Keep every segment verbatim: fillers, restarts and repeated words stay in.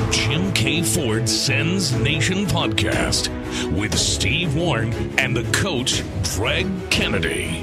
Jim K. Ford Sens Nation podcast with Steve Warren and the coach, Greg Kennedy.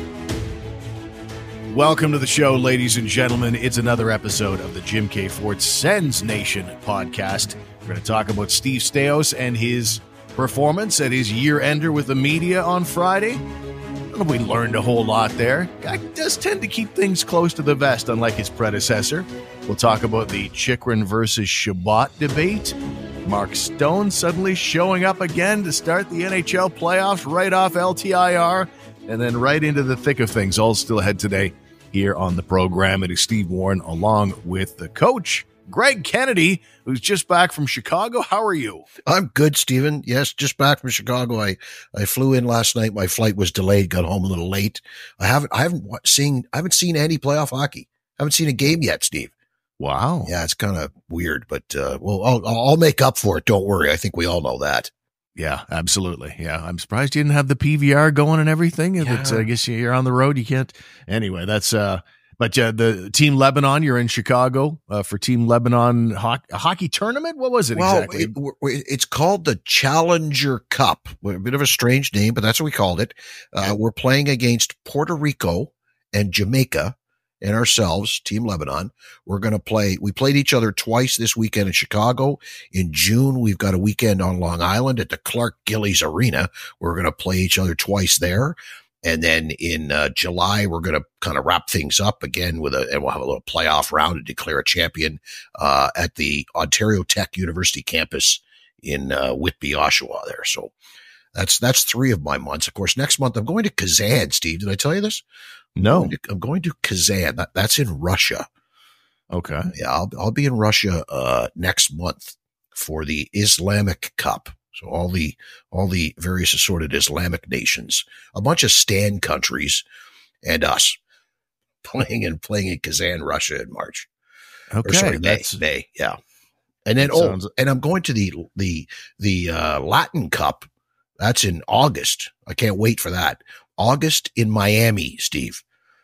Welcome to the show, ladies and gentlemen. It's another episode of the Jim K. Ford Sens Nation podcast. We're going to talk about Steve Staios and his performance at his year-ender with the media on Friday. I don't know if we learned a whole lot there. Guy does tend to keep things close to the vest, unlike his predecessor. We'll talk about the Chychrun versus Chabot debate. Mark Stone suddenly showing up again to start the N H L playoffs right off L T I R, and then right into the thick of things. All still ahead today here on the program. It is Steve Warren along with the coach, Greg Kennedy, who's just back from Chicago. How are you? I'm good, Stephen. Yes, just back from Chicago. I, I flew in last night. My flight was delayed. Got home a little late. I haven't I haven't seen I haven't seen any playoff hockey. I haven't seen a game yet, Steve. Wow. Yeah, it's kind of weird, but uh, well, I'll, I'll make up for it. Don't worry. I think we all know that. Yeah, absolutely. Yeah, I'm surprised you didn't have the P V R going and everything. If Yeah. it's, I guess you're on the road, you can't. Anyway, that's uh. But uh, the Team Lebanon, you're in Chicago uh, for Team Lebanon ho- hockey tournament. What was it Well, exactly? it, it's called the Challenger Cup. A bit of a strange name, but that's what we called it. Uh, we're playing against Puerto Rico and Jamaica and ourselves, Team Lebanon. We're going to play. We played each other twice this weekend in Chicago. In June, we've got a weekend on Long Island at the Clark Gillies Arena. We're going to play each other twice there. And then in uh, July, we're going to kind of wrap things up again with a, and we'll have a little playoff round to declare a champion uh, at the Ontario Tech University campus in uh, Whitby, Oshawa there. So that's, that's three of my months. Of course, next month I'm going to Kazan, Steve. Did I tell you this? No. I'm going to, I'm going to Kazan. That, that's in Russia. Okay. Yeah, I'll, I'll be in Russia uh, next month for the Islamic Cup. So all the, all the various assorted Islamic nations, a bunch of Stan countries and us playing and playing in Kazan, Russia in March. Okay. Or sorry, May, that's, May. Yeah. And then, that oh, sounds- and I'm going to the, the, the, uh, Latin Cup. That's in August. I can't wait for that. August in Miami, Steve,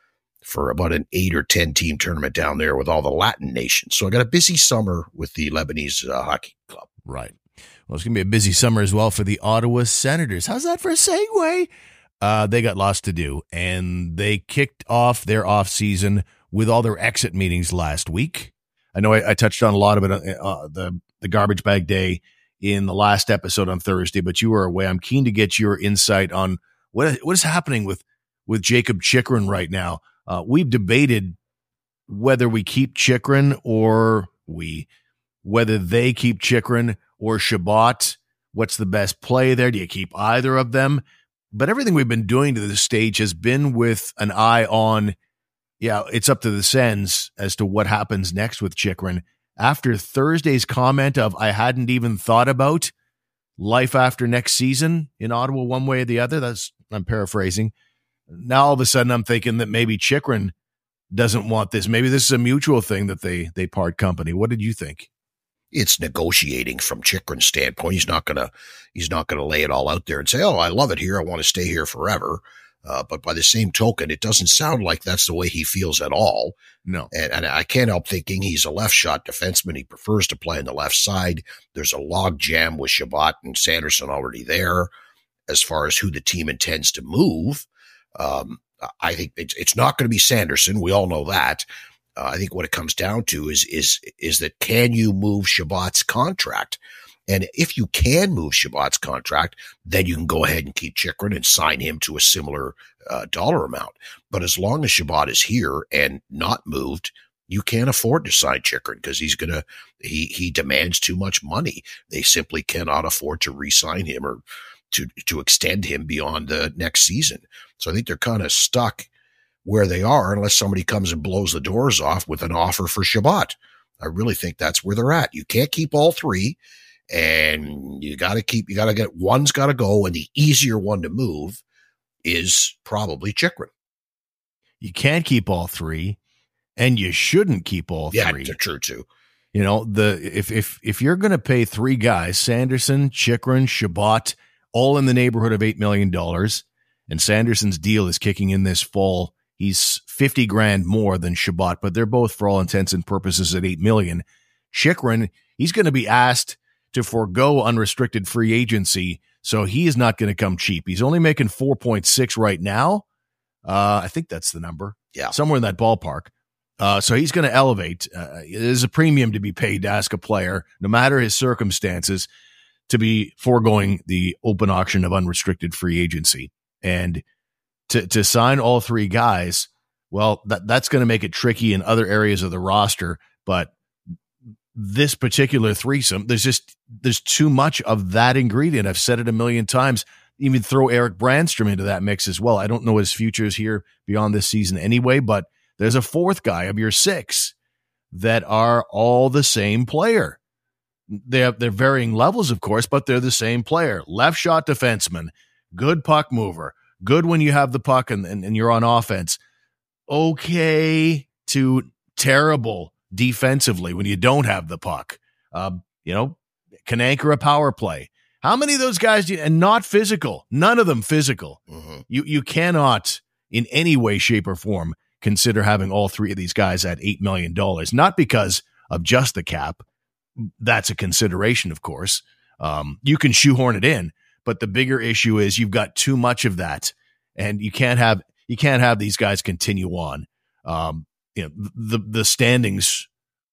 for about an eight or ten team tournament down there with all the Latin nations. So I got a busy summer with the Lebanese uh, hockey club. Right. Well, it's going to be a busy summer as well for the Ottawa Senators. How's that for a segue? Uh, they got lots to do, and they kicked off their offseason with all their exit meetings last week. I know I, I touched on a lot of it, uh, the, the garbage bag day in the last episode on Thursday, but you were away. I'm keen to get your insight on what what is happening with, with Jakob Chychrun right now. Uh, we've debated whether we keep Chychrun or we, whether they keep Chychrun or Chabot. What's the best play there? Do you keep either of them? But everything we've been doing to this stage has been with an eye on, yeah, it's up to the Sens as to what happens next with Chychrun. After Thursday's comment of, I hadn't even thought about life after next season in Ottawa one way or the other, that's, I'm paraphrasing. Now all of a sudden I'm thinking that maybe Chychrun doesn't want this. Maybe this is a mutual thing that they, they part company. What did you think? It's negotiating from Chychrun's standpoint. He's not gonna, he's not gonna lay it all out there and say, "Oh, I love it here. I want to stay here forever." Uh, but by the same token, it doesn't sound like that's the way he feels at all. No, and, and I can't help thinking he's a left shot defenseman. He prefers to play on the left side. There's a log jam with Chabot and Sanderson already there, as far as who the team intends to move. Um, I think it's it's not going to be Sanderson. We all know that. Uh, I think what it comes down to is, is, is that can you move Chabot's contract? And if you can move Chabot's contract, then you can go ahead and keep Chychrun and sign him to a similar uh, dollar amount. But as long as Chabot is here and not moved, you can't afford to sign Chychrun because he's going to, he, he demands too much money. They simply cannot afford to re-sign him or to, to extend him beyond the next season. So I think they're kind of stuck where they are unless somebody comes and blows the doors off with an offer for Chabot. I really think that's where they're at. You can't keep all three, and you got to keep, you got to get, one's got to go, and the easier one to move is probably Chychrun. You can't keep all three, and you shouldn't keep all Yeah, three. true too. You know, the if if if you're going to pay three guys, Sanderson, Chychrun, Chabot, all in the neighborhood of eight million dollars, and Sanderson's deal is kicking in this fall. He's fifty grand more than Chabot, but they're both, for all intents and purposes, at eight million. Chychrun, he's going to be asked to forego unrestricted free agency, so he is not going to come cheap. He's only making four point six right now. Uh, I think that's the number. Yeah. Somewhere in that ballpark. Uh, so he's going to elevate. Uh, there's a premium to be paid to ask a player, no matter his circumstances, to be foregoing the open auction of unrestricted free agency. And to to sign all three guys, well, that that's going to make it tricky in other areas of the roster. But this particular threesome, there's just there's too much of that ingredient. I've said it a million times. Even throw Eric Brandstrom into that mix as well. I don't know his future is here beyond this season anyway, but there's a fourth guy of your six that are all the same player. They have they're varying levels, of course, but they're the same player. Left shot defenseman, good puck mover, good when you have the puck and, and, and you're on offense. Okay to terrible defensively when you don't have the puck. Uh, you know, can anchor a power play. How many of those guys do you, and not physical? None of them physical. Mm-hmm. You you cannot in any way, shape, or form consider having all three of these guys at eight million dollars. Not because of just the cap. That's a consideration, of course. Um, you can shoehorn it in, but the bigger issue is you've got too much of that, and you can't have you can't have these guys continue on. Um, you know, the the standings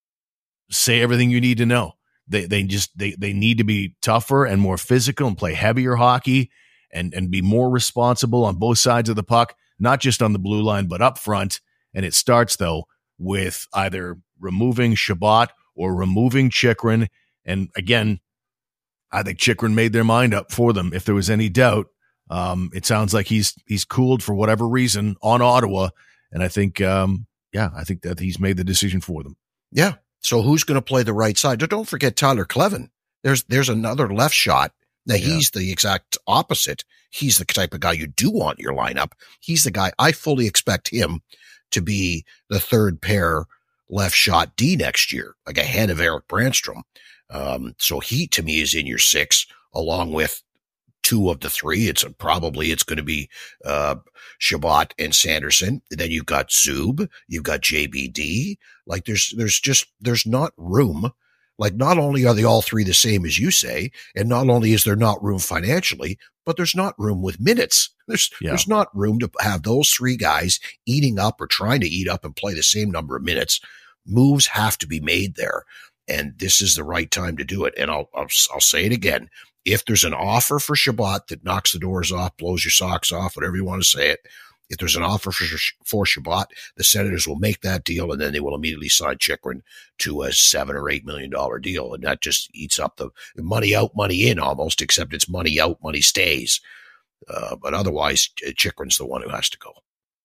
say everything you need to know. They they just they they need to be tougher and more physical and play heavier hockey and and be more responsible on both sides of the puck, not just on the blue line but up front. And it starts though with either removing Chabot or removing Chychrun. And again, I think Chychrun made their mind up for them. If there was any doubt, um, it sounds like he's he's cooled for whatever reason on Ottawa, and I think um, yeah, I think that he's made the decision for them. Yeah. So who's going to play the right side? Don't forget Tyler Kleven. There's there's another left shot. Now, yeah. He's the exact opposite. He's the type of guy you do want in your lineup. He's the guy I fully expect him to be the third pair left shot D next year, like ahead of Eric Brandstrom. Um, so he, to me, is in your six, along with two of the three. It's a, probably it's going to be uh, Chabot and Sanderson. Then you've got Zub, you've got J B D. Like there's there's just there's not room. Like not only are they all three the same as you say, and not only is there not room financially, but there's not room with minutes. There's yeah. there's not room to have those three guys eating up or trying to eat up and play the same number of minutes. Moves have to be made there, and this is the right time to do it. And I'll I'll, I'll say it again. If there's an offer for Chabot that knocks the doors off, blows your socks off, whatever you want to say it, if there's an offer for, for Chabot, the Senators will make that deal, and then they will immediately sign Chychrun to a seven or eight million dollar deal, and that just eats up the money out, money in almost. Except it's money out, money stays. Uh, but otherwise, Chychrun's the one who has to go.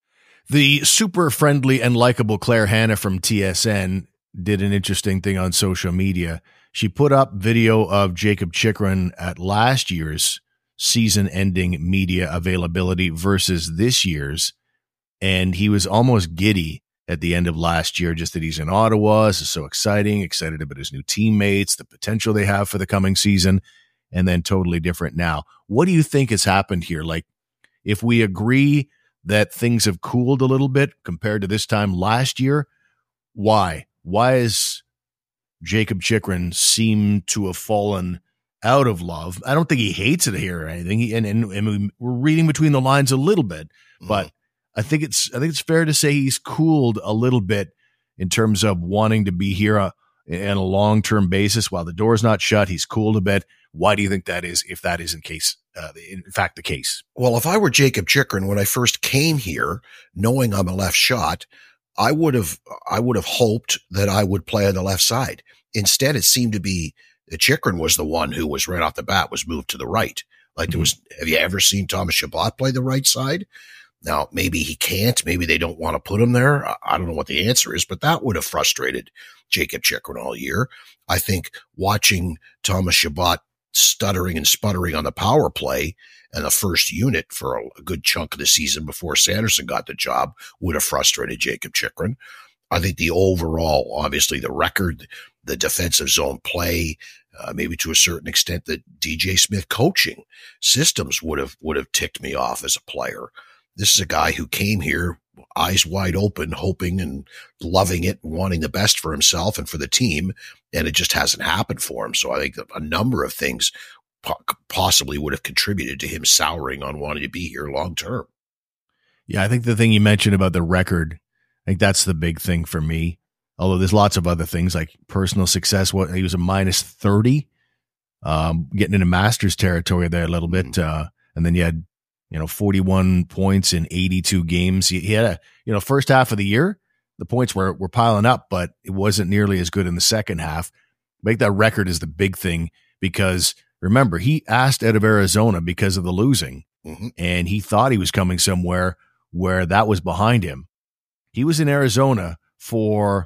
The super friendly and likable Claire Hanna from T S N did an interesting thing on social media. She put up video of Jakob Chychrun at last year's season-ending media availability versus this year's, and he was almost giddy at the end of last year, just that he's in Ottawa. This is so exciting, excited about his new teammates, the potential they have for the coming season, and then totally different now. What do you think has happened here? Like, if we agree that things have cooled a little bit compared to this time last year, why? Why is Jakob Chychrun seem to have fallen out of love? I don't think he hates it here or anything. He, and, and, and we're reading between the lines a little bit, but mm-hmm. I think it's, I think it's fair to say he's cooled a little bit in terms of wanting to be here uh, on a long-term basis. While the door's not shut, he's cooled a bit. Why do you think that is, if that is in case, uh, in fact, the case? Well, if I were Jakob Chychrun, when I first came here, knowing I'm a left shot, I would have, I would have hoped that I would play on the left side. Instead, it seemed to be that Chychrun was the one who was right off the bat was moved to the right. Like there was, have you ever seen Thomas Chabot play the right side? Now, maybe he can't. Maybe they don't want to put him there. I don't know what the answer is, but that would have frustrated Jakob Chychrun all year. I think watching Thomas Chabot stuttering and sputtering on the power play and the first unit for a, a good chunk of the season before Sanderson got the job would have frustrated Jakob Chychrun. I think the overall, obviously the record, the defensive zone play, uh, maybe to a certain extent the D J Smith coaching systems would have, would have ticked me off as a player. This is a guy who came here eyes wide open, hoping and loving it, wanting the best for himself and for the team, and it just hasn't happened for him. So I think a number of things po- possibly would have contributed to him souring on wanting to be here long term. Yeah, I think the thing you mentioned about the record, I think that's the big thing for me. Although there's lots of other things like personal success. What he was a minus thirty, um, getting into Masters territory there a little bit, Mm-hmm. uh, and then you had you know forty-one points in eighty-two games. He, he had a you know first half of the year, the points were were piling up, but it wasn't nearly as good in the second half. I think that record is the big thing because remember he asked out of Arizona because of the losing, Mm-hmm. and he thought he was coming somewhere where that was behind him. He was in Arizona for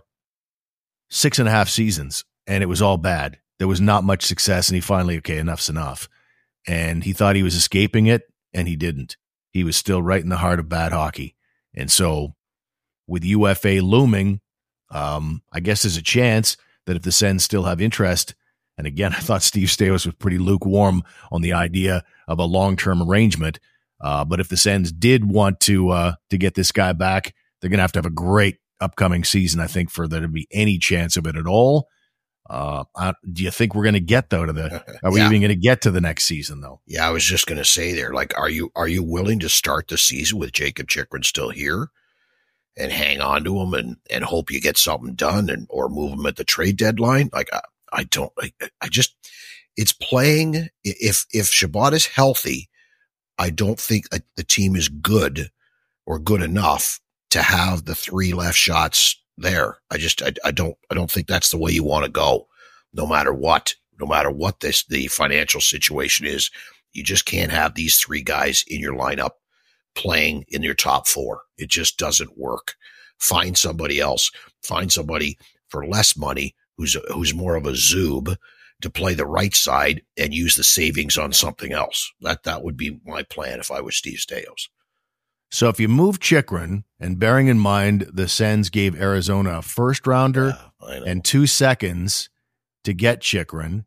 six and a half seasons, and it was all bad. There was not much success, and he finally, okay, enough's enough. And he thought he was escaping it, and he didn't. He was still right in the heart of bad hockey. And so with U F A looming, um, I guess there's a chance that if the Sens still have interest, and again, I thought Steve Staios was pretty lukewarm on the idea of a long-term arrangement, uh, but if the Sens did want to uh, to get this guy back, they're going to have to have a great upcoming season, I think, for there to be any chance of it at all. Uh, I, do you think we're going to get though to the? Are we Yeah. even going to get to the next season though? Yeah, I was just going to say there, like, are you are you willing to start the season with Jacob Chychrun still here and hang on to him and, and hope you get something done and or move him at the trade deadline? Like, I, I don't, I, I just, it's playing. If if Chabot is healthy, I don't think the team is good or good enough to have the three left shots there. I just, I, I don't, I don't think that's the way you want to go, no matter what, no matter what this, the financial situation is. You just can't have these three guys in your lineup playing in your top four. It just doesn't work. Find somebody else, find somebody for less money who's, a, who's more of a zoob to play the right side and use the savings on something else. That, that would be my plan if I was Steve Staios. So if you move Chychrun, and bearing in mind the Sens gave Arizona a first rounder Yeah, I know. and two seconds to get Chychrun,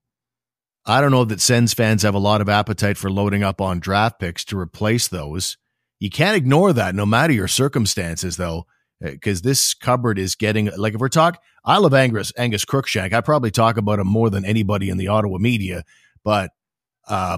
I don't know that Sens fans have a lot of appetite for loading up on draft picks to replace those. You can't ignore that no matter your circumstances, though, because this cupboard is getting, like if we're talking, I love Angus, Angus Crookshank. I probably talk about him more than anybody in the Ottawa media, but uh,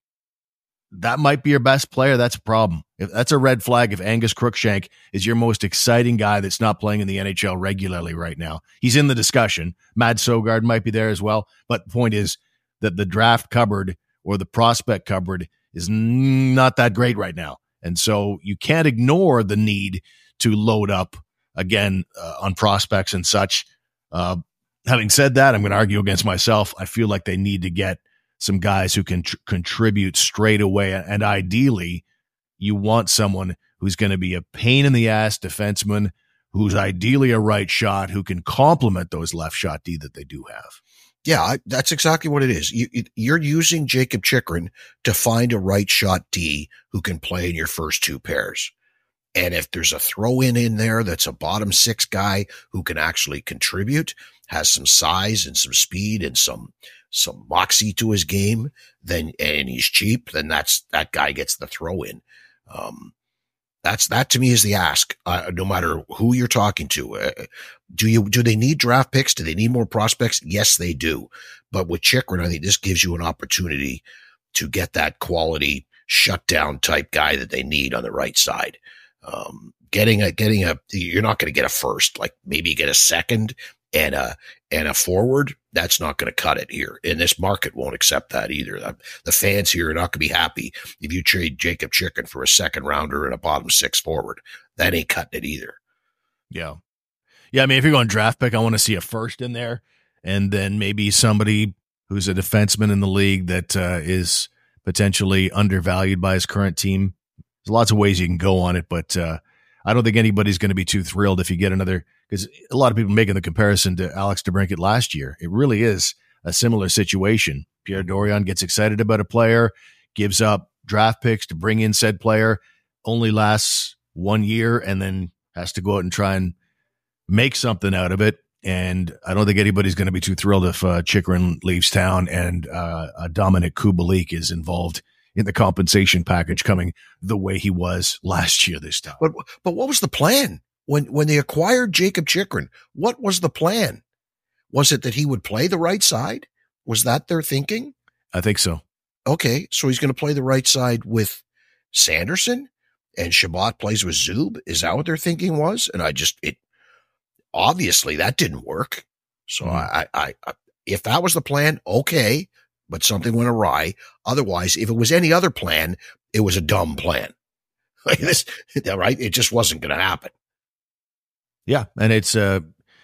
that might be your best player. That's a problem. If that's a red flag, if Angus Crookshank is your most exciting guy that's not playing in the N H L regularly right now. He's in the discussion. Mad Sogard might be there as well. But the point is that the draft cupboard or the prospect cupboard is not that great right now. And so you can't ignore the need to load up again uh, on prospects and such. Uh, having said that, I'm going to argue against myself. I feel like they need to get some guys who can tr- contribute straight away. And ideally, you want someone who's going to be a pain in the ass defenseman, who's ideally a right shot, who can complement those left shot D that they do have. Yeah, I, that's exactly what it is. You, it, you're using Jacob Chychrun to find a right shot D who can play in your first two pairs. And if there's a throw in in there that's a bottom six guy who can actually contribute, has some size and some speed and some some moxie to his game, then and he's cheap, then that's that guy gets the throw in. Um, that's that to me is the ask. Uh, no matter who you're talking to, uh, do you do they need draft picks? Do they need more prospects? Yes, they do. But with Chychrun, I think this gives you an opportunity to get that quality shutdown type guy that they need on the right side. Um, getting a, getting a, you're not going to get a first, like maybe get a second and a, and a forward. That's not going to cut it here. And this market won't accept that either. The, the fans here are not going to be happy if you trade Jacob Chychrun for a second rounder and a bottom six forward. That ain't cutting it either. Yeah. Yeah. I mean, if you're going draft pick, I want to see a first in there and then maybe somebody who's a defenseman in the league that uh, is potentially undervalued by his current team. There's lots of ways you can go on it, but uh, I don't think anybody's going to be too thrilled if you get another, because a lot of people making the comparison to Alex DeBrincat last year. It really is a similar situation. Pierre Dorion gets excited about a player, gives up draft picks to bring in said player, only lasts one year, and then has to go out and try and make something out of it. And I don't think anybody's going to be too thrilled if uh, Chychrun leaves town and uh, uh, Dominic Kubalik is involved in the compensation package coming the way he was last year this time. But but what was the plan when when they acquired Jakob Chychrun? What was the plan? Was it that he would play the right side? Was that their thinking? I think so. Okay, so he's going to play the right side with Sanderson, and Chabot plays with Zub. Is that what their thinking was? And I just it obviously that didn't work. So mm. I, I I if that was the plan, okay. But something went awry. Otherwise, if it was any other plan, it was a dumb plan. Like this, right? It just wasn't going to happen. Yeah, and it's, uh,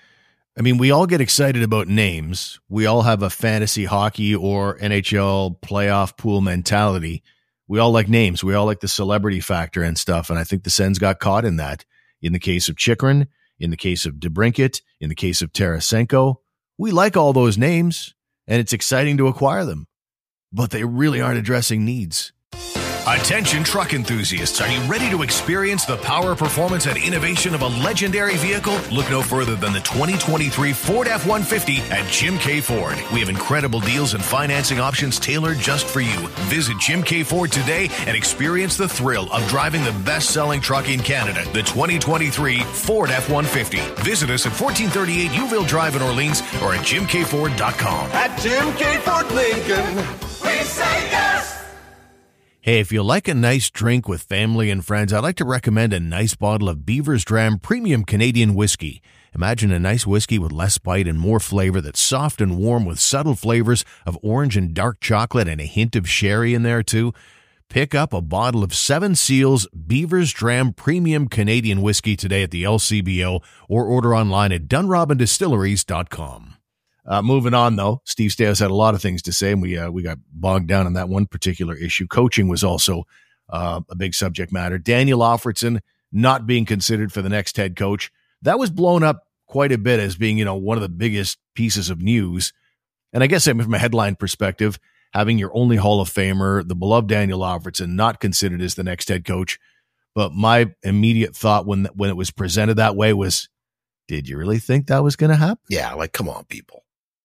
I mean, we all get excited about names. We all have a fantasy hockey or N H L playoff pool mentality. We all like names. We all like the celebrity factor and stuff, and I think the Sens got caught in that. In the case of Chychrun, in the case of DeBrincat, in the case of Tarasenko, we like all those names. And it's exciting to acquire them, but they really aren't addressing needs. Attention truck enthusiasts, are you ready to experience the power, performance, and innovation of a legendary vehicle? Look no further than the twenty twenty-three Ford F one fifty at Jim K. Ford. We have incredible deals and financing options tailored just for you. Visit Jim K. Ford today and experience the thrill of driving the best-selling truck in Canada, the twenty twenty-three Ford F one fifty. Visit us at fourteen thirty-eight Youville Drive in Orleans or at jim k ford dot com. At Jim K. Ford Lincoln, we say yes! Hey, if you like a nice drink with family and friends, I'd like to recommend a nice bottle of Beaver's Dram Premium Canadian Whiskey. Imagine a nice whiskey with less bite and more flavor that's soft and warm with subtle flavors of orange and dark chocolate and a hint of sherry in there too. Pick up a bottle of Seven Seals Beaver's Dram Premium Canadian Whiskey today at the L C B O or order online at dunrobin distilleries dot com. Uh, moving on, though, Steve Staios had a lot of things to say, and we uh, we got bogged down on that one particular issue. Coaching was also uh, a big subject matter. Daniel Alfredsson not being considered for the next head coach. That was blown up quite a bit as being, you know, one of the biggest pieces of news. And I guess I mean, from a headline perspective, having your only Hall of Famer, the beloved Daniel Alfredsson, not considered as the next head coach. But my immediate thought when when it was presented that way was, did you really think that was going to happen? Yeah, like, come on, people.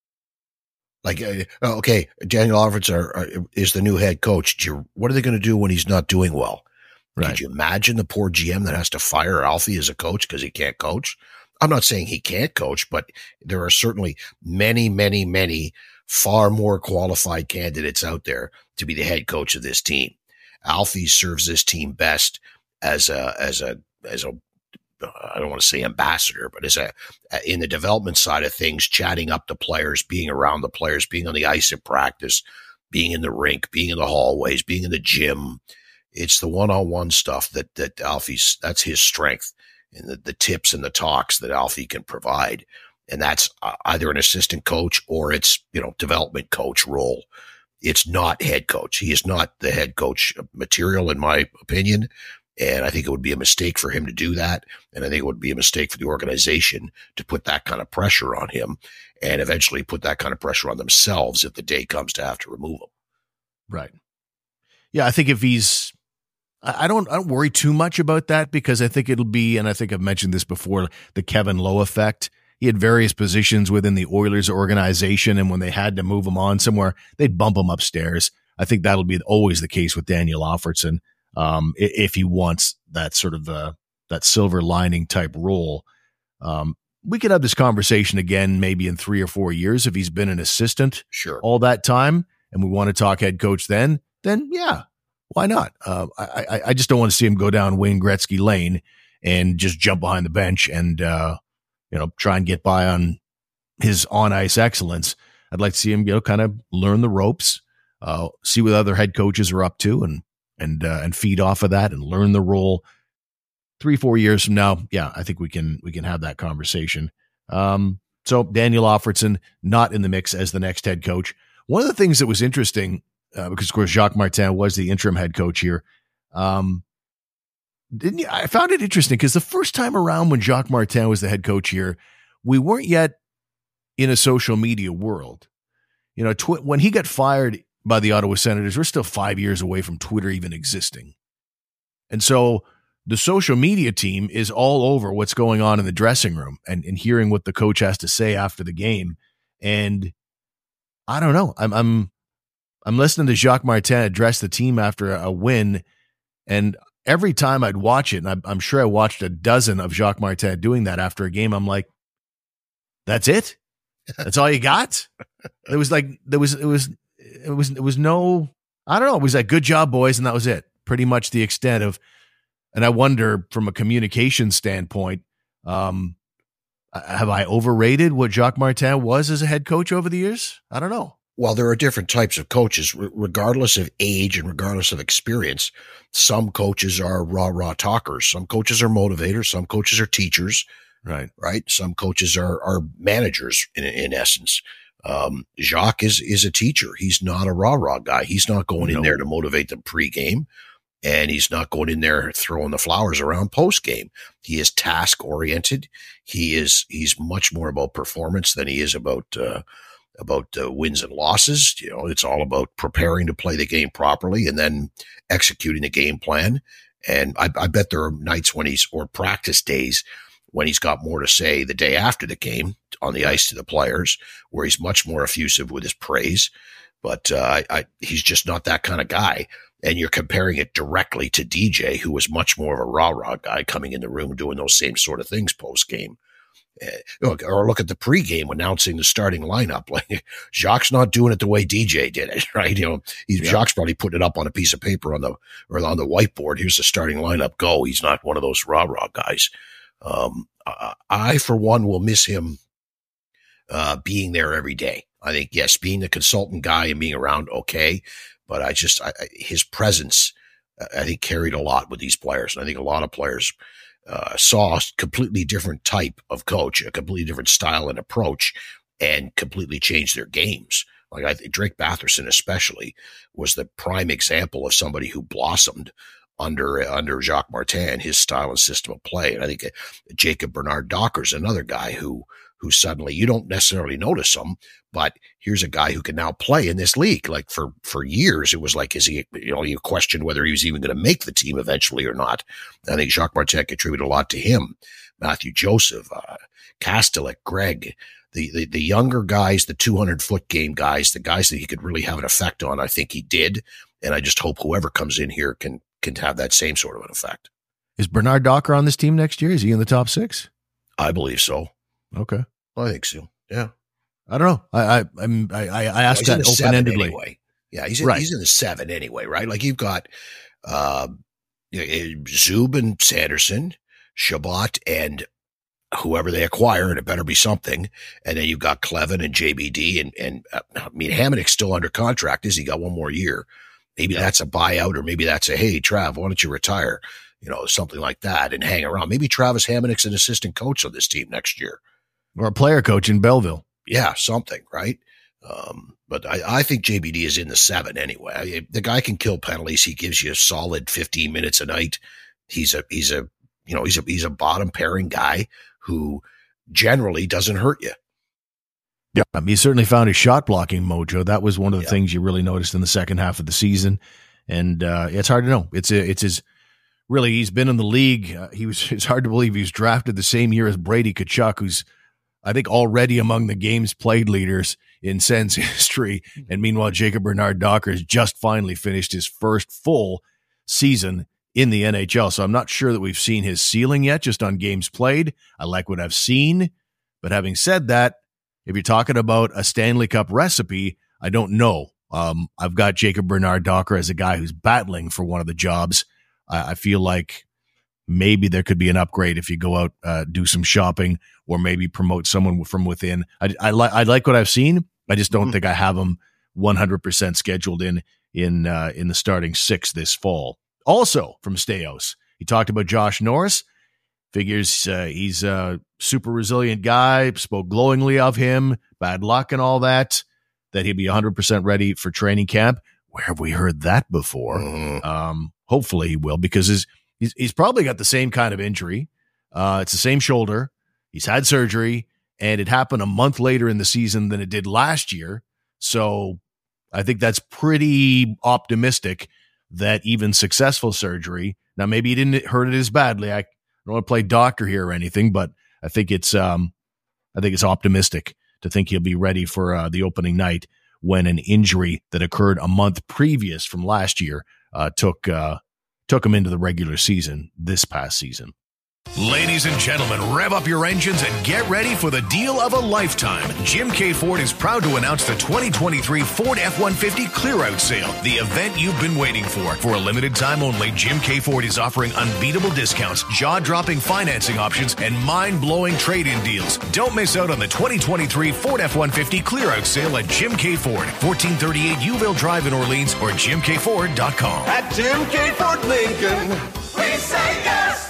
Like, uh, okay, Daniel Alfredsson are, are, is the new head coach. You, what are they going to do when he's not doing well? Right. Could you imagine the poor G M that has to fire Alfie as a coach because he can't coach? I'm not saying he can't coach, but there are certainly many, many, many far more qualified candidates out there to be the head coach of this team. Alfie serves this team best as a, as a, as a, I don't want to say ambassador, but as a, in the development side of things, chatting up the players, being around the players, being on the ice in practice, being in the rink, being in the hallways, being in the gym. It's the one-on-one stuff that, that Alfie's, that's his strength, and the, the tips and the talks that Alfie can provide. And that's either an assistant coach or it's, you know, development coach role. It's not head coach. He is not the head coach material, in my opinion. And I think it would be a mistake for him to do that. And I think it would be a mistake for the organization to put that kind of pressure on him and eventually put that kind of pressure on themselves if the day comes to have to remove him. Right. Yeah, I think if he's, I don't, I don't worry too much about that because I think it'll be, and I think I've mentioned this before, the Kevin Lowe effect. He had various positions within the Oilers organization, and when they had to move him on somewhere, they'd bump him upstairs. I think that'll be always the case with Daniel Alfredsson. Um, if he wants that sort of, uh, that silver lining type role. Um, we could have this conversation again, maybe in three or four years, if he's been an assistant sure. all that time and we want to talk head coach then, then yeah, why not? Uh, I, I, I just don't want to see him go down Wayne Gretzky Lane and just jump behind the bench and, uh, you know, try and get by on his on ice excellence. I'd like to see him, you know, kind of learn the ropes, uh, see what other head coaches are up to and, and, uh, and feed off of that and learn the role. Three, four years from now, yeah, I think we can, we can have that conversation. Um, so Daniel Alfredsson not in the mix as the next head coach. One of the things that was interesting, uh, because of course Jacques Martin was the interim head coach here. Um, didn't you, I found it interesting because the first time around when Jacques Martin was the head coach here, we weren't yet in a social media world. You know, tw- when he got fired by the Ottawa Senators, we're still five years away from Twitter even existing. And so the social media team is all over what's going on in the dressing room and, and hearing what the coach has to say after the game. And I don't know. I'm, I'm, I'm listening to Jacques Martin address the team after a win, and every time I'd watch it, and I'm sure I watched a dozen of Jacques Martin doing that after a game, I'm like, that's it? That's all you got? It was like, there was, it was, it was, it was no, I don't know. It was like, good job, boys. And that was it. Pretty much the extent of, and I wonder from a communication standpoint, um, have I overrated what Jacques Martin was as a head coach over the years? I don't know. Well, there are different types of coaches, r- regardless of age and regardless of experience. Some coaches are raw, raw talkers. Some coaches are motivators. Some coaches are teachers. Right. Right. Some coaches are, are managers in, in essence. Um, Jacques is, is a teacher. He's not a rah, rah guy. He's not going no. in there to motivate them pregame, and he's not going in there throwing the flowers around postgame. He is task oriented. He is, he's much more about performance than he is about, uh, about uh, wins and losses. You know, it's all about preparing to play the game properly and then executing the game plan. And I, I bet there are nights when he's, or practice days when he's got more to say the day after the game on the ice to the players, where he's much more effusive with his praise. But uh, I, I, he's just not that kind of guy. And you're comparing it directly to D J, who was much more of a rah-rah guy coming in the room doing those same sort of things post-game. Uh, look, or look at the pregame announcing the starting lineup. Like, Jacques not doing it the way D J did it, right? You know, he's, yeah. Jacques probably putting it up on a piece of paper on the or on the whiteboard. Here's the starting lineup. Go. He's not one of those rah rah guys. Um, I, I for one will miss him uh, being there every day. I think yes, being the consultant guy and being around, okay, but I just I, his presence, I think, carried a lot with these players, and I think a lot of players. Uh, saw a completely different type of coach, a completely different style and approach, and completely changed their games. Like I think Drake Batherson especially was the prime example of somebody who blossomed under uh, under Jacques Martin, his style and system of play. And I think uh, Jacob Bernard Docker is another guy who who suddenly you don't necessarily notice him, but here's a guy who can now play in this league. Like for, for years, it was like, is he, you know, you questioned whether he was even going to make the team eventually or not. I think Jacques Martin contributed a lot to him. Matthew Joseph, uh, Kastelik, Greg, the, the, the younger guys, the two hundred foot game guys, the guys that he could really have an effect on. I think he did. And I just hope whoever comes in here can, can have that same sort of an effect. Is Bernard Docker on this team next year? Is he in the top six? I believe so. Okay. I think so. Yeah. I don't know. I I I'm, I I asked well, that open endedly. Anyway. Yeah, he's in, right. he's in the seven anyway, right? Like you've got uh, Zub and Sanderson, Chabot, and whoever they acquire, and it better be something. And then you've got Clevin and J B D, and and uh, I mean Hamonic's still under contract. Is he got one more year? Maybe yeah. that's a buyout, or maybe that's a hey Trav, why don't you retire? You know, something like that, and hang around. Maybe Travis Hamonic's an assistant coach on this team next year. Or a player coach in Belleville. Yeah, something, right? Um, but I, I think J B D is in the seven anyway. I, the guy can kill penalties. He gives you a solid fifteen minutes a night. He's a, he's a, you know, he's a, he's a bottom pairing guy who generally doesn't hurt you. Yeah. I mean, he certainly found his shot blocking mojo. That was one of the yeah. things you really noticed in the second half of the season. And, uh, it's hard to know. It's a, it's his, really, he's been in the league. Uh, he was, it's hard to believe he was drafted the same year as Brady Tkachuk, who's, I think, already among the games played leaders in Sens history. And meanwhile, Jacob Bernard Docker has just finally finished his first full season in the N H L. So I'm not sure that we've seen his ceiling yet, just on games played. I like what I've seen. But having said that, if you're talking about a Stanley Cup recipe, I don't know. Um, I've got Jacob Bernard Docker as a guy who's battling for one of the jobs. I, I feel like maybe there could be an upgrade if you go out, uh, do some shopping, or maybe promote someone from within. I, I like I like what I've seen. I just don't mm-hmm. think I have him one hundred percent scheduled in in uh, in the starting six this fall. Also from Staios, he talked about Josh Norris. Figures uh, he's a super resilient guy. Spoke glowingly of him. Bad luck and all that. That he'd be one hundred percent ready for training camp. Where have we heard that before? Mm-hmm. Um, hopefully he will, because his, he's he's probably got the same kind of injury. Uh, it's the same shoulder. He's had surgery, and it happened a month later in the season than it did last year. So I think that's pretty optimistic that even successful surgery, now maybe he didn't hurt it as badly. I don't want to play doctor here or anything, but I think it's um, I think it's optimistic to think he'll be ready for uh, the opening night when an injury that occurred a month previous from last year uh, took uh, took him into the regular season this past season. Ladies and gentlemen, rev up your engines and get ready for the deal of a lifetime. Jim K. Ford is proud to announce the twenty twenty-three Ford F one fifty Clear-Out Sale, the event you've been waiting for. For a limited time only, Jim K. Ford is offering unbeatable discounts, jaw-dropping financing options, and mind-blowing trade-in deals. Don't miss out on the twenty twenty-three Ford F one fifty Clear-Out Sale at Jim K. Ford, fourteen thirty-eight Uville Drive in Orleans, or jim k ford dot com. At Jim K. Ford Lincoln, we say yes!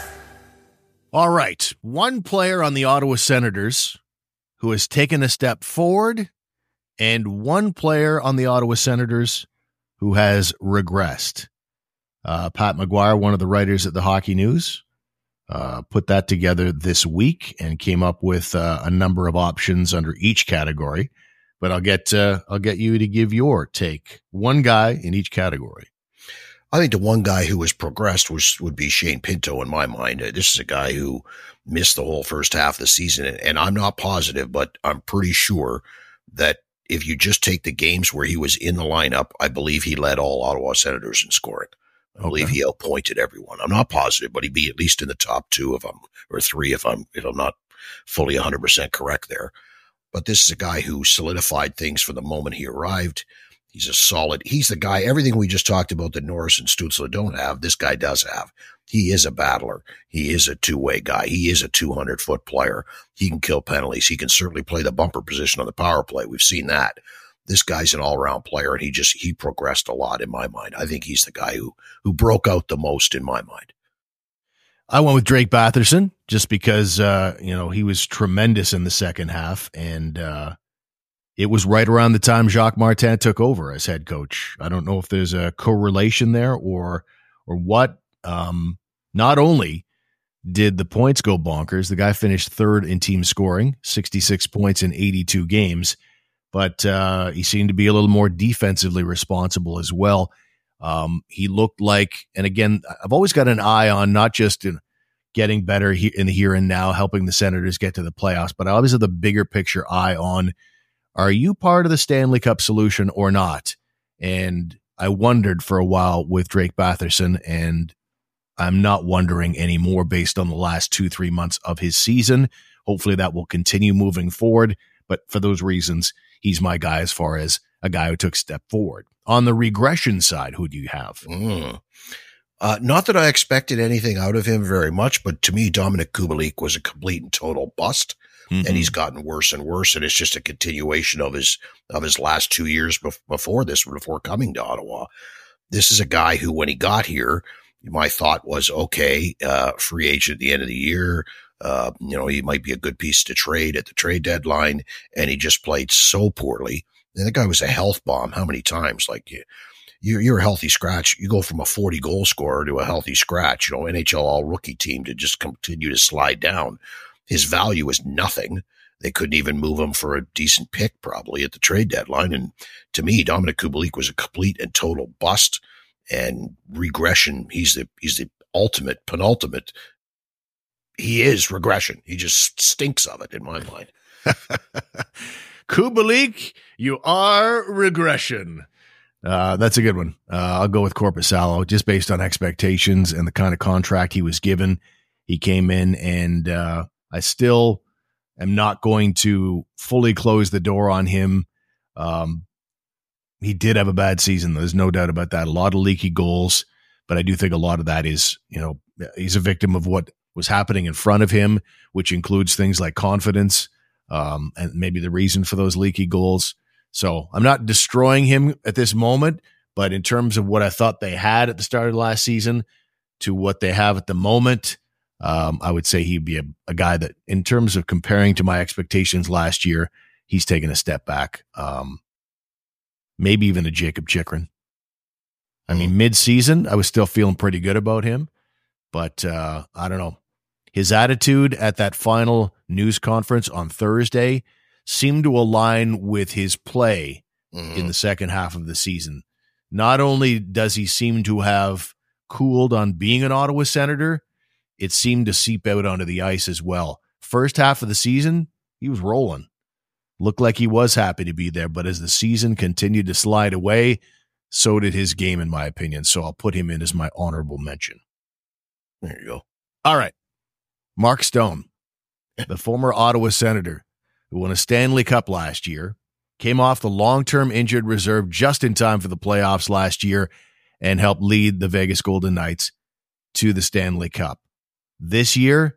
All right, one player on the Ottawa Senators who has taken a step forward, and one player on the Ottawa Senators who has regressed. Uh, Pat McGuire, one of the writers at the Hockey News, uh, put that together this week and came up with uh, a number of options under each category. But I'll get uh, I'll get you to give your take. One guy in each category. I think the one guy who has progressed was would be Shane Pinto in my mind. This is a guy who missed the whole first half of the season, and I'm not positive, but I'm pretty sure that if you just take the games where he was in the lineup, I believe he led all Ottawa Senators in scoring. I okay. believe he outpointed everyone. I'm not positive, but he'd be at least in the top two if I'm or three if I'm if I'm not fully one hundred percent correct there. But this is a guy who solidified things from the moment he arrived. He's a solid, he's the guy, everything we just talked about that Norris and Stützle don't have, this guy does have. He is a battler. He is a two-way guy. He is a two hundred foot player. He can kill penalties. He can certainly play the bumper position on the power play. We've seen that. This guy's an all-around player, and he just, he progressed a lot in my mind. I think he's the guy who, who broke out the most in my mind. I went with Drake Batherson just because, uh, you know, he was tremendous in the second half, and, uh, it was right around the time Jacques Martin took over as head coach. I don't know if there's a correlation there or or what. Um, not only did the points go bonkers, the guy finished third in team scoring, sixty-six points in eighty-two games, but uh, he seemed to be a little more defensively responsible as well. Um, he looked like, and again, I've always got an eye on not just in getting better in the here and now, helping the Senators get to the playoffs, but I always have the bigger picture eye on, are you part of the Stanley Cup solution or not? And I wondered for a while with Drake Batherson, and I'm not wondering anymore based on the last two, three months of his season. Hopefully that will continue moving forward. But for those reasons, he's my guy as far as a guy who took a step forward. On the regression side, who do you have? Mm. Uh, not that I expected anything out of him very much, but to me, Dominic Kubalik was a complete and total bust. Mm-hmm. And he's gotten worse and worse, and it's just a continuation of his of his last two years bef- before this, before coming to Ottawa. This is a guy who, when he got here, my thought was, okay, uh, free agent at the end of the year. Uh, you know, he might be a good piece to trade at the trade deadline, and he just played so poorly. And the guy was a health bomb. How many times? Like, you, you're a healthy scratch. You go from a forty goal scorer to a healthy scratch. You know, N H L all rookie team to just continue to slide down. His value is nothing. They couldn't even move him for a decent pick probably at the trade deadline. And to me, Dominic Kubalik was a complete and total bust and regression. He's the, he's the ultimate, penultimate. He is regression. He just stinks of it in my mind. Kubalik, you are regression. Uh, that's a good one. Uh, I'll go with Korpisalo just based on expectations and the kind of contract he was given. He came in and, uh, I still am not going to fully close the door on him. Um, he did have a bad season. There's no doubt about that. A lot of leaky goals, but I do think a lot of that is, you know, he's a victim of what was happening in front of him, which includes things like confidence, um, and maybe the reason for those leaky goals. So I'm not destroying him at this moment, but in terms of what I thought they had at the start of last season to what they have at the moment, Um, I would say he'd be a, a guy that, in terms of comparing to my expectations last year, he's taken a step back. Um, maybe even a Jacob Chychrun. I mean, mid-season, I was still feeling pretty good about him, but uh, I don't know. His attitude at that final news conference on Thursday seemed to align with his play mm-hmm. in the second half of the season. Not only does he seem to have cooled on being an Ottawa Senator, it seemed to seep out onto the ice as well. First half of the season, he was rolling. Looked like he was happy to be there, but as the season continued to slide away, so did his game, in my opinion. So I'll put him in as my honorable mention. There you go. All right. Mark Stone, the former Ottawa Senator who won a Stanley Cup last year, came off the long-term injured reserve just in time for the playoffs last year and helped lead the Vegas Golden Knights to the Stanley Cup. This year,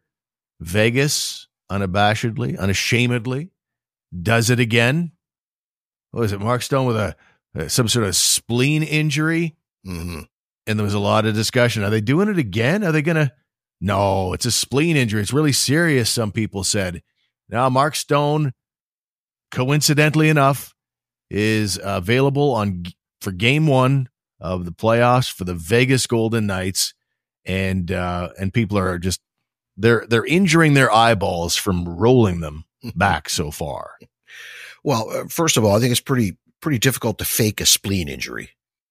Vegas unabashedly, unashamedly, does it again. What was it, Mark Stone with a uh, some sort of spleen injury? Mm-hmm. And there was a lot of discussion. Are they doing it again? Are they going to? No, it's a spleen injury. It's really serious, some people said. Now, Mark Stone, coincidentally enough, is available on for game one of the playoffs for the Vegas Golden Knights. And uh, and people are just, they're they're injuring their eyeballs from rolling them back so far. Well, uh, first of all, I think it's pretty pretty difficult to fake a spleen injury.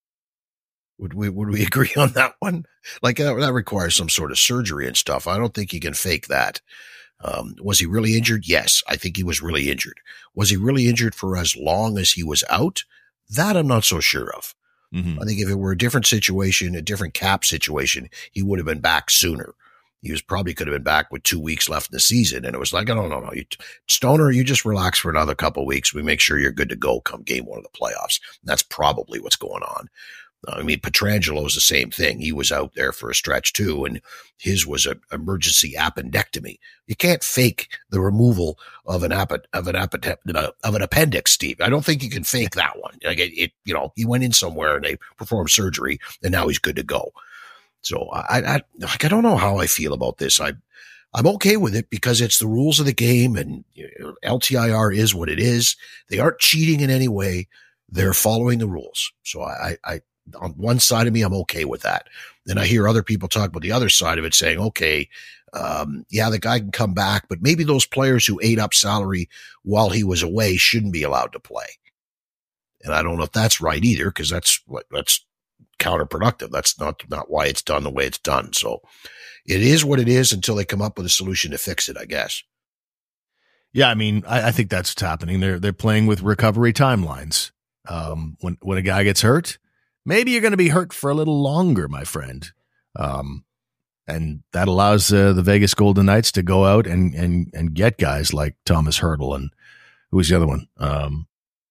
Would we would we agree on that one? Like uh, that requires some sort of surgery and stuff. I don't think you can fake that. Um, was he really injured? Yes, I think he was really injured. Was he really injured for as long as he was out? That I'm not so sure of. Mm-hmm. I think if it were a different situation, a different cap situation, he would have been back sooner. He was probably could have been back with two weeks left in the season. And it was like, I don't know, no, you, Stoner, you just relax for another couple of weeks. We make sure you're good to go come game one of the playoffs. And that's probably what's going on. I mean, Pietrangelo is the same thing. He was out there for a stretch too, and his was an emergency appendectomy. You can't fake the removal of an app- of an app- of an appendix, Steve. I don't think you can fake that one. Like it, it, you know, he went in somewhere and they performed surgery, and now he's good to go. So I, I, like, I don't know how I feel about this. I, I'm okay with it because it's the rules of the game, and you know, L T I R is what it is. They aren't cheating in any way. They're following the rules. So I, I. On one side of me, I'm okay with that. Then I hear other people talk about the other side of it saying, okay, um, yeah, the guy can come back, but maybe those players who ate up salary while he was away shouldn't be allowed to play. And I don't know if that's right either, because that's what that's counterproductive. That's not, not why it's done the way it's done. So it is what it is until they come up with a solution to fix it, I guess. Yeah, I mean, I, I think that's what's happening. They're they're playing with recovery timelines. Um, when when a guy gets hurt, maybe you're going to be hurt for a little longer, my friend. Um, and that allows uh, the Vegas Golden Knights to go out and, and, and get guys like Thomas Hertl and who was the other one? Um,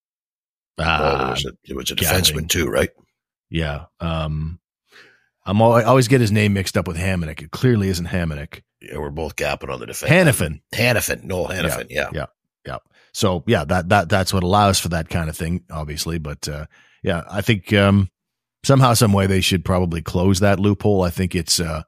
well, uh, it, was a, it was a defenseman too, right? Yeah. Um, I'm all, I always get his name mixed up with Hamonic. It clearly isn't Hamonic. Yeah, we're both gapping on the defense. Hanifin. Hanifin. Noel Hanifin. Yeah. Yeah. Yeah. yeah. So yeah, that, that, that's what allows for that kind of thing, obviously. But uh, yeah, I think, um, somehow, some way, they should probably close that loophole. I think it's, uh,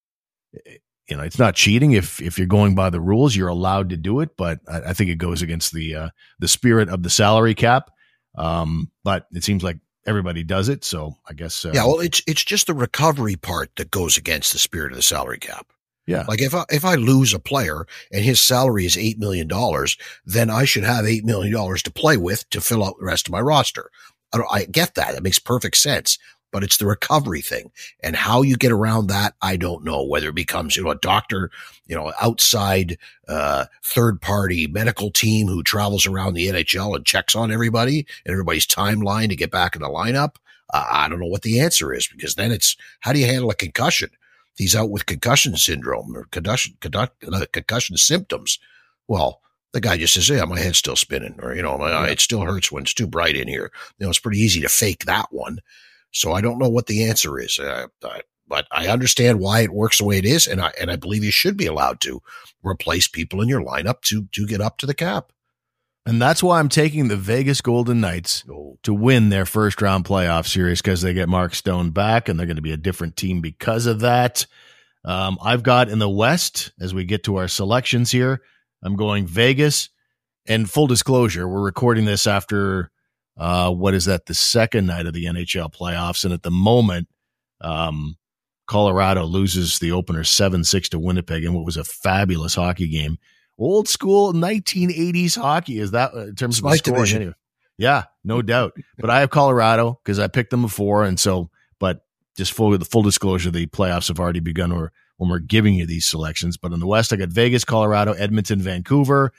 you know, it's not cheating if if you're going by the rules. You're allowed to do it, but I, I think it goes against the uh, the spirit of the salary cap. Um, but it seems like everybody does it, so I guess. Uh, yeah, well, it's it's just the recovery part that goes against the spirit of the salary cap. Yeah, like if I if I lose a player and his salary is eight million dollars, then I should have eight million dollars to play with to fill out the rest of my roster. I, don't, I get that. It makes perfect sense, but it's the recovery thing, and how you get around that, I don't know. Whether it becomes, you know, a doctor, you know, outside, uh, third party medical team who travels around the N H L and checks on everybody and everybody's timeline to get back in the lineup. Uh, I don't know what the answer is, because then it's, how do you handle a concussion? He's out with concussion syndrome or concussion, concussion symptoms. Well, the guy just says, yeah, my head's still spinning, or, you know, my, yeah. it still hurts when it's too bright in here. You know, it's pretty easy to fake that one. So I don't know what the answer is, uh, uh, but I understand why it works the way it is. And I, and I believe you should be allowed to replace people in your lineup to, to get up to the cap. And that's why I'm taking the Vegas Golden Knights oh. to win their first round playoff series, because they get Mark Stone back and they're going to be a different team because of that. Um, I've got in the West, as we get to our selections here, I'm going Vegas. And full disclosure, we're recording this after, uh, what is that, the second night of the N H L playoffs. And at the moment, um, Colorado loses the opener seven six to Winnipeg in what was a fabulous hockey game. Old school nineteen eighties hockey, is that in terms it's of the scoring? Anyway. Yeah, no doubt. But I have Colorado because I picked them before. And so, but just full, the full disclosure, the playoffs have already begun or when we're giving you these selections. But in the West, I got Vegas, Colorado, Edmonton, Vancouver.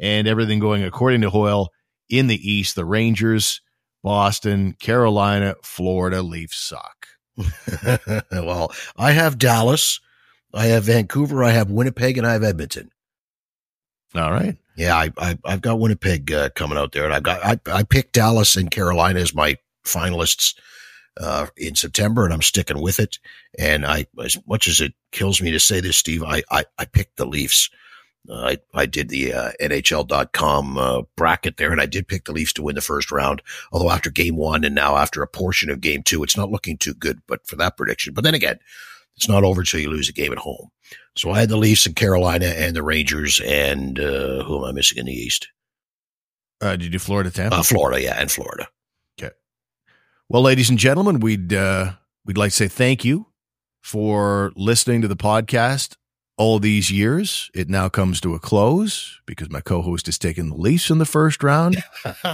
and everything going according to Hoyle in the East, the Rangers, Boston, Carolina, Florida Leafs suck. Well, I have Dallas, I have Vancouver, I have Winnipeg, and I have Edmonton. All right. Yeah, I, I, I've got Winnipeg uh, coming out there, and I've got I, I picked Dallas and Carolina as my finalists uh, in September, and I'm sticking with it. And I, as much as it kills me to say this, Steve, I I, I picked the Leafs. Uh, I I did the uh, N H L dot com uh, bracket there, and I did pick the Leafs to win the first round. Although after game one and now after a portion of game two, it's not looking too good. But for that prediction, but then again, it's not over until you lose a game at home. So I had the Leafs and Carolina and the Rangers, and uh, who am I missing in the East? Uh, did you do Florida, Tampa? Uh, Florida, yeah, and Florida. Okay. Well, ladies and gentlemen, we'd uh, we'd like to say thank you for listening to the podcast all these years. It now comes to a close because my co-host has taken the Leafs in the first round,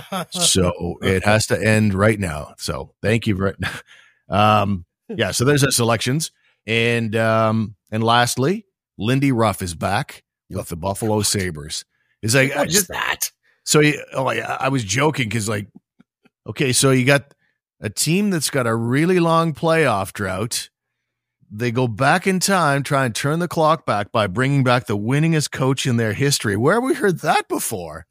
so it has to end right now. So thank you right now. Um, yeah, so there's our selections. And um, and lastly, Lindy Ruff is back with the Buffalo Sabres. It's like What I is just that? so you, oh, I, I was joking because like okay, so you got a team that's got a really long playoff drought. They go back in time, try and turn the clock back by bringing back the winningest coach in their history. Where have we heard that before?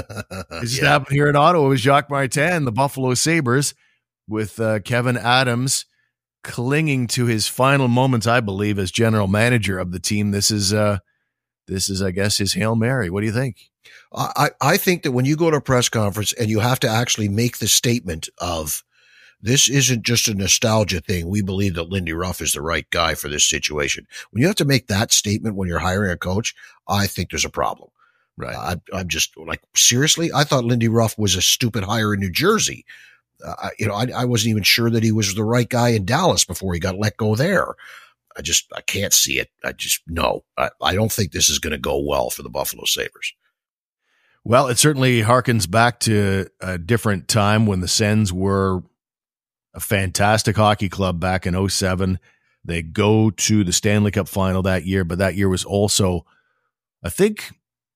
It's Yeah. happened here in Ottawa with Jacques Martin, the Buffalo Sabres, with uh, Kevin Adams clinging to his final moments, I believe, as general manager of the team. This is, uh, this is, I guess, his Hail Mary. What do you think? I, I think that when you go to a press conference and you have to actually make the statement of, this isn't just a nostalgia thing. We believe that Lindy Ruff is the right guy for this situation. When you have to make that statement when you're hiring a coach, I think there's a problem. Right. I, I'm just like, seriously? I thought Lindy Ruff was a stupid hire in New Jersey. Uh, I- you know, I, I wasn't even sure that he was the right guy in Dallas before he got let go there. I just, I can't see it. I just, no, I, I don't think this is going to go well for the Buffalo Sabres. Well, it certainly harkens back to a different time when the Sens were a fantastic hockey club back in oh seven. They go to the Stanley Cup final that year, but that year was also, I think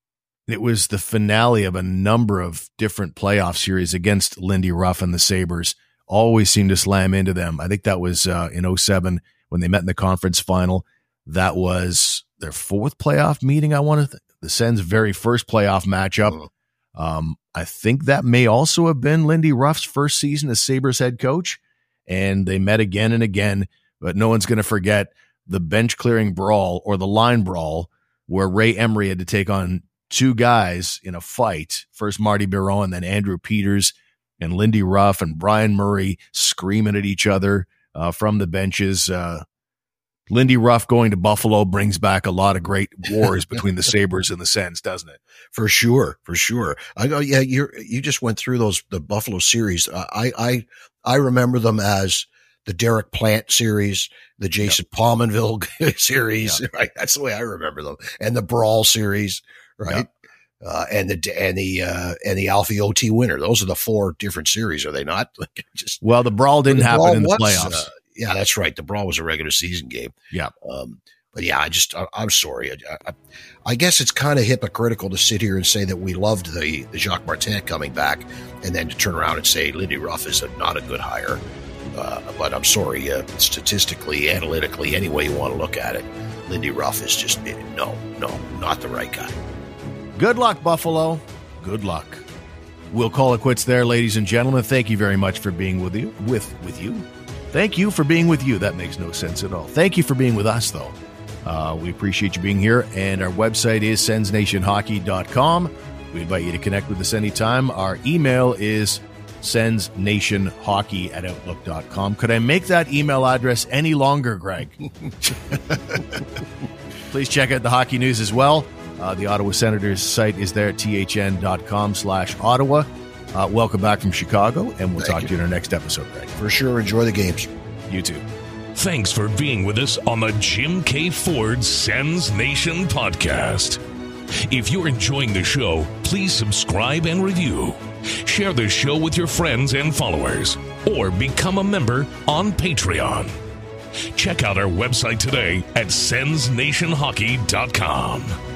it was the finale of a number of different playoff series against Lindy Ruff and the Sabres. Always seemed to slam into them. I think that was uh, in oh seven when they met in the conference final. That was their fourth playoff meeting, I want to th- the Sens' very first playoff matchup. Um, I think that may also have been Lindy Ruff's first season as Sabres head coach, and they met again and again, but no one's going to forget the bench-clearing brawl or the line brawl where Ray Emery had to take on two guys in a fight, first Marty Biron and then Andrew Peters, and Lindy Ruff and Brian Murray screaming at each other uh, from the benches. Uh, Lindy Ruff going to Buffalo brings back a lot of great wars between the Sabres and the Sens, doesn't it? For sure, for sure. I go, yeah, you you just went through those the Buffalo series. I I I remember them as the Derek Plant series, the Jason yep. Pominville series. Yep. Right, that's the way I remember them, and the Brawl series, right? Yep. Uh, and the and the uh, and the Alfie O T winner. Those are the four different series, are they not? Like just well, the Brawl didn't the happen brawl in the was, playoffs. Uh, yeah, that's right. The Brawl was a regular season game. Yeah. Um, but yeah, I just, I, I'm sorry. I, I, I guess it's kind of hypocritical to sit here and say that we loved the, the Jacques Martin coming back and then to turn around and say Lindy Ruff is a, not a good hire. Uh, but I'm sorry, uh, statistically, analytically, any way you want to look at it, Lindy Ruff is just, no, no, not the right guy. Good luck, Buffalo. Good luck. We'll call it quits there, ladies and gentlemen. Thank you very much for being with you, with, with you. Thank you for being with you. That makes no sense at all. Thank you for being with us, though. Uh, we appreciate you being here, and our website is sens nation hockey dot com. We invite you to connect with us anytime. Our email is sens nation hockey at outlook dot com. Could I make that email address any longer, Greg? Please check out the hockey news as well. Uh, the Ottawa Senators site is there at t h n dot com slash Ottawa. Uh, welcome back from Chicago, and we'll Thank talk you. to you in our next episode, Greg. For sure. Enjoy the games. You too. Thanks for being with us on the Jim K. Ford Sens Nation podcast. If you're enjoying the show, please subscribe and review. Share the show with your friends and followers, or become a member on Patreon. Check out our website today at sens nation hockey dot com.